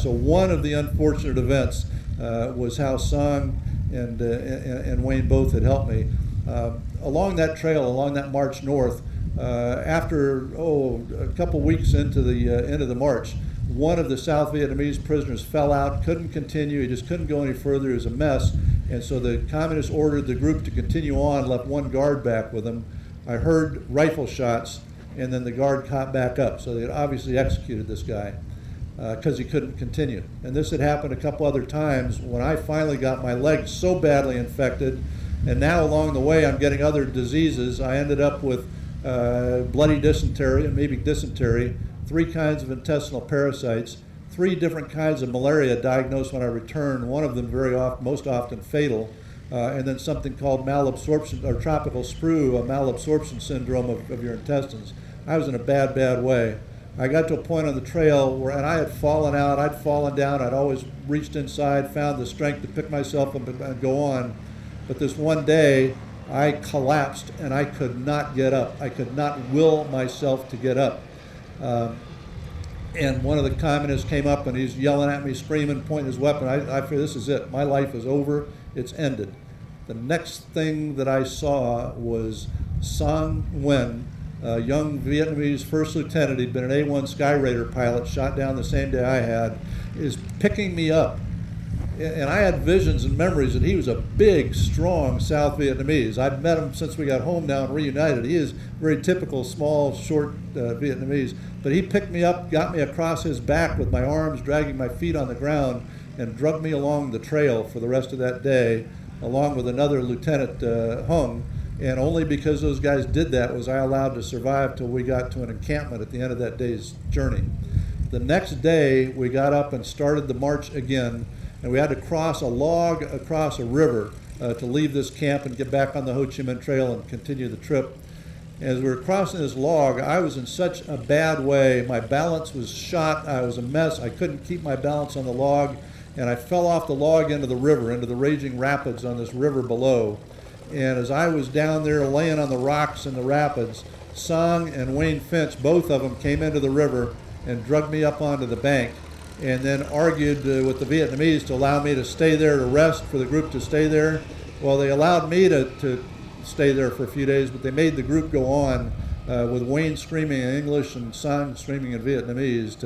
So one of the unfortunate events was how Song and Wayne both had helped me. Along that trail, along that march north, after a couple weeks into the march, one of the South Vietnamese prisoners fell out, couldn't continue, he just couldn't go any further, it was a mess, and so the communists ordered the group to continue on, left one guard back with him. I heard rifle shots, and then the guard caught back up, so they had obviously executed this guy because he couldn't continue. And this had happened a couple other times when I finally got my legs so badly infected, and now along the way I'm getting other diseases. I ended up with bloody dysentery, maybe dysentery, 3 kinds of intestinal parasites, 3 different kinds of malaria diagnosed when I returned, one of them most often fatal, and then something called malabsorption, or tropical sprue, a malabsorption syndrome of your intestines. I was in a bad, bad way. I got to a point on the trail and I had fallen out, I'd fallen down, I'd always reached inside, found the strength to pick myself up and go on. But this one day, I collapsed and I could not get up. I could not will myself to get up. And one of the communists came up and he's yelling at me, screaming, pointing his weapon. I figured, this is it. My life is over. It's ended. The next thing that I saw was Song Nguyen, a young Vietnamese first lieutenant. He'd been an A-1 Skyraider pilot, shot down the same day I had, is picking me up. And I had visions and memories that he was a big, strong South Vietnamese. I'd met him since we got home now and reunited. He is very typical, small, short Vietnamese. But he picked me up, got me across his back with my arms, dragging my feet on the ground, and drugged me along the trail for the rest of that day, along with another Lieutenant Hung. And only because those guys did that was I allowed to survive till we got to an encampment at the end of that day's journey. The next day, we got up and started the march again. And we had to cross a log across a river to leave this camp and get back on the Ho Chi Minh Trail and continue the trip. As we were crossing this log, I was in such a bad way. My balance was shot. I was a mess. I couldn't keep my balance on the log. And I fell off the log into the river, into the raging rapids on this river below. And as I was down there laying on the rocks in the rapids, Song and Wayne Finch, both of them, came into the river and drugged me up onto the bank, and then argued with the Vietnamese to allow me to stay there to rest, for the group to stay there. Well, they allowed me to stay there for a few days, but they made the group go on with Wayne screaming in English and Song screaming in Vietnamese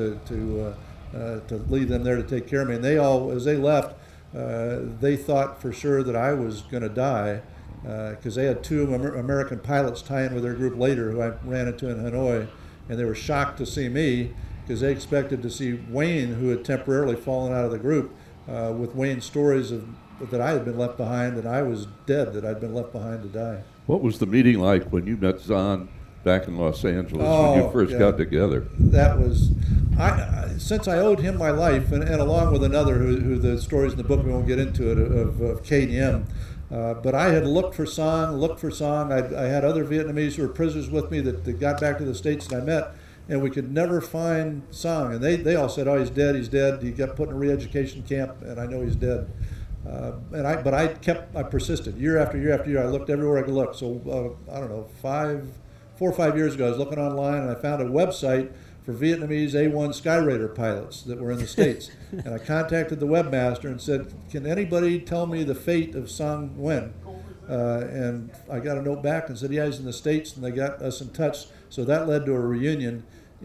to leave them there to take care of me. And they all, as they left, they thought for sure that I was going to die, because they had 2 American pilots tie in with their group later who I ran into in Hanoi, and they were shocked to see me, because they expected to see Wayne, who had temporarily fallen out of the group, with Wayne's stories that I had been left behind, and I was dead, that I'd been left behind to die. What was the meeting like when you met Zahn back in Los Angeles when you first got together? That was, since I owed him my life, and along with another who the stories in the book, we won't get into it, of KDM, but I had looked for Song. I had other Vietnamese who were prisoners with me that got back to the States that I met, and we could never find Song. And they all said, oh, he's dead. He got put in a re-education camp, and I know he's dead. But I persisted. Year after year after year, I looked everywhere I could look. So, I don't know, 4 or 5 years ago, I was looking online, and I found a website for Vietnamese A-1 Skyraider pilots that were in the States. And I contacted the webmaster and said, can anybody tell me the fate of Song Nguyen? And I got a note back and said, yeah, he's in the States, and they got us in touch. So that led to a reunion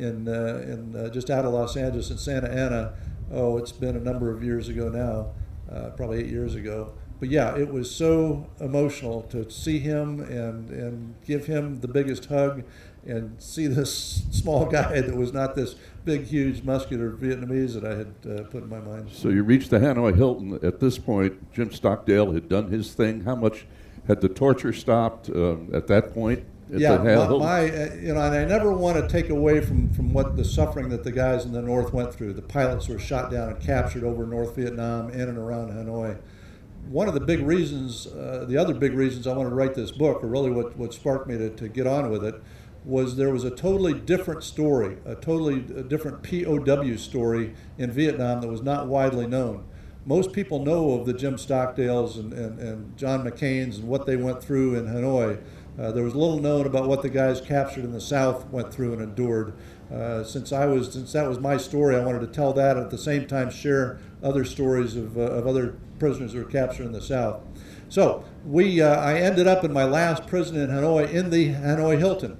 in just out of Los Angeles in Santa Ana. Oh, it's been a number of years ago now, probably 8 years ago. But yeah, it was so emotional to see him and give him the biggest hug, and see this small guy that was not this big, huge, muscular Vietnamese that I had put in my mind. So you reached the Hanoi Hilton. At this point, Jim Stockdale had done his thing. How much had the torture stopped at that point? Yeah, and I never want to take away from what the suffering that the guys in the North went through. The pilots were shot down and captured over North Vietnam, in and around Hanoi. One of the big reasons, the other big reasons I wanted to write this book, or really what sparked me to get on with it, was there was a totally different story, a totally different POW story in Vietnam that was not widely known. Most people know of the Jim Stockdales and John McCains and what they went through in Hanoi. There was little known about what the guys captured in the South went through and endured. Since that was my story, I wanted to tell that and at the same time share other stories of other prisoners who were captured in the South. So I ended up in my last prison in Hanoi in the Hanoi Hilton.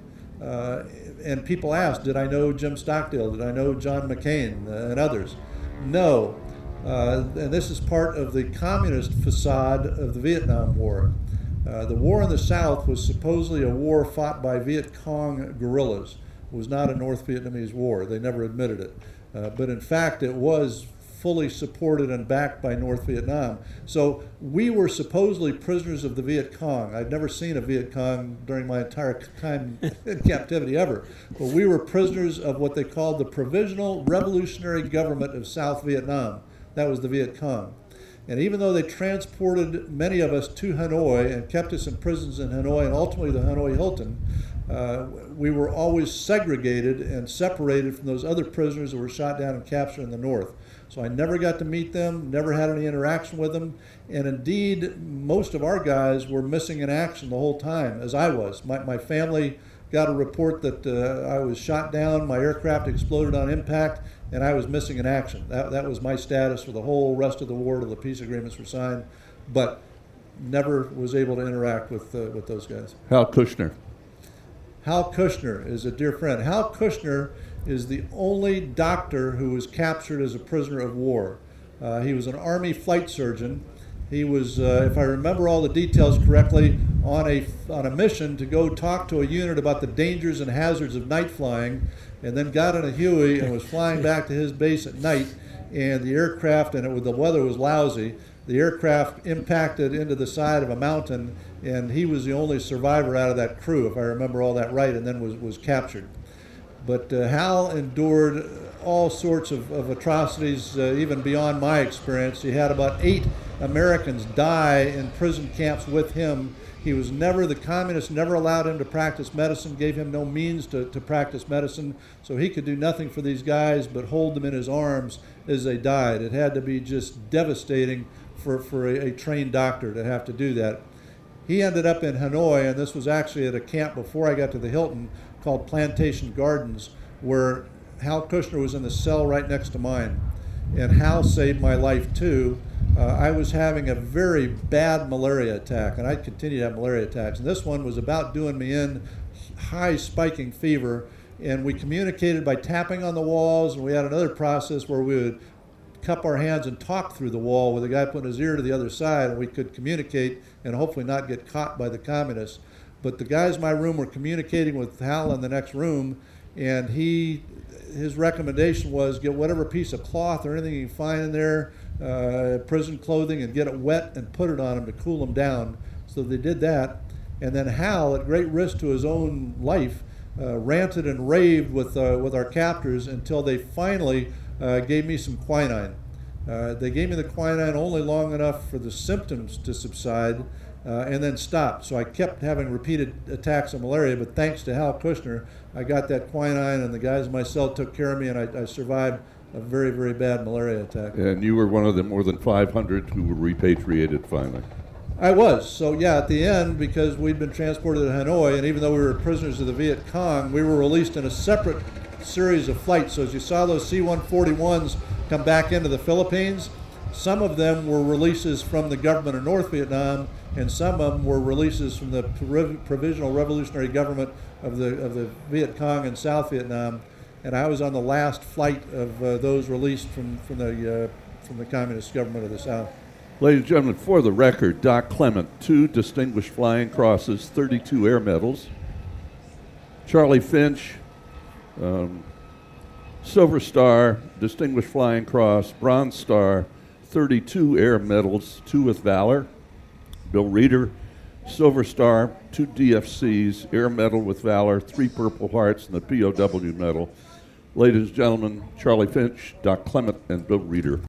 And people asked, did I know Jim Stockdale? Did I know John McCain and others? No. And this is part of the communist facade of the Vietnam War. The war in the South was supposedly a war fought by Viet Cong guerrillas. It was not a North Vietnamese war. They never admitted it. But in fact, it was fully supported and backed by North Vietnam. So we were supposedly prisoners of the Viet Cong. I'd never seen a Viet Cong during my entire time in captivity ever. But we were prisoners of what they called the Provisional Revolutionary Government of South Vietnam. That was the Viet Cong. And even though they transported many of us to Hanoi and kept us in prisons in Hanoi and ultimately the Hanoi Hilton, we were always segregated and separated from those other prisoners that were shot down and captured in the North. So I never got to meet them, never had any interaction with them, and indeed, most of our guys were missing in action the whole time, as I was. My family got a report that I was shot down, my aircraft exploded on impact, and I was missing in action. That was my status for the whole rest of the war till the peace agreements were signed, but never was able to interact with those guys. Hal Kushner. Hal Kushner is a dear friend. Hal Kushner is the only doctor who was captured as a prisoner of war. He was an Army flight surgeon. He was, if I remember all the details correctly, on a mission to go talk to a unit about the dangers and hazards of night flying, and then got in a Huey and was flying back to his base at night, and the aircraft, and the weather was lousy, the aircraft impacted into the side of a mountain, and he was the only survivor out of that crew, if I remember all that right, and then was captured. But Hal endured all sorts of atrocities, even beyond my experience. He had about 8 Americans die in prison camps with him. The communists never allowed him to practice medicine, gave him no means to practice medicine, so he could do nothing for these guys but hold them in his arms as they died. It had to be just devastating for a trained doctor to have to do that. He ended up in Hanoi, and this was actually at a camp before I got to the Hilton called Plantation Gardens, where Hal Kushner was in the cell right next to mine. And Hal saved my life too. I was having a very bad malaria attack, and I'd continue to have malaria attacks. And this one was about doing me in, high spiking fever, and we communicated by tapping on the walls, and we had another process where we would cup our hands and talk through the wall with a guy putting his ear to the other side, and we could communicate and hopefully not get caught by the communists. But the guys in my room were communicating with Hal in the next room, and his recommendation was get whatever piece of cloth or anything you can find in there, prison clothing, and get it wet and put it on him to cool him down. So they did that. And then Hal, at great risk to his own life, ranted and raved with our captors until they finally gave me some quinine. They gave me the quinine only long enough for the symptoms to subside and then stopped. So I kept having repeated attacks of malaria, but thanks to Hal Kushner, I got that quinine, and the guys in my cell took care of me, and I survived a very, very bad malaria attack. And you were one of the more than 500 who were repatriated finally. I was. So yeah, at the end, because we'd been transported to Hanoi, and even though we were prisoners of the Viet Cong, we were released in a separate series of flights. So as you saw those C-141s come back into the Philippines, some of them were releases from the government of North Vietnam, and some of them were releases from the Provisional Revolutionary Government of the Viet Cong in South Vietnam. And I was on the last flight of those released from the communist government of the South. Ladies and gentlemen, for the record, Doc Clement, 2 Distinguished Flying Crosses, 32 Air Medals. Charlie Finch, Silver Star, Distinguished Flying Cross, Bronze Star, 32 Air Medals, 2 with Valor. Bill Reeder, Silver Star, 2 DFCs, Air Medal with Valor, 3 Purple Hearts, and the POW Medal. Ladies and gentlemen, Charlie Finch, Doc Clement, and Bill Reeder.